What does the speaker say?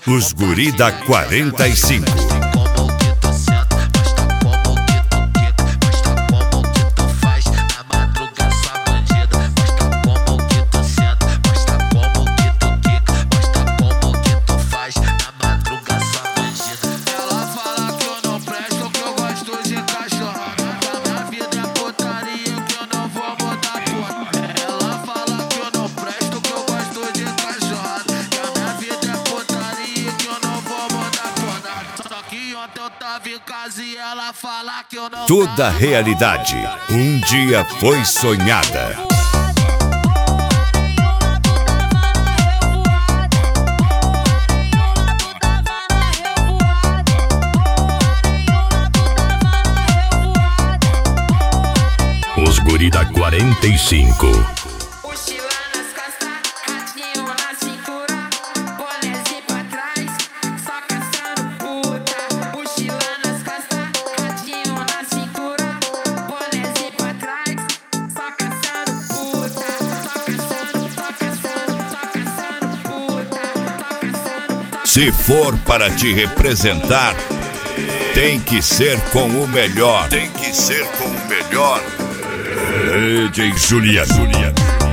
Os guri da 45. Toda realidade um dia foi sonhada. Os guri da 45. Se for para te representar, tem que ser com o melhor. Tem que ser com o melhor. DJ Juliano.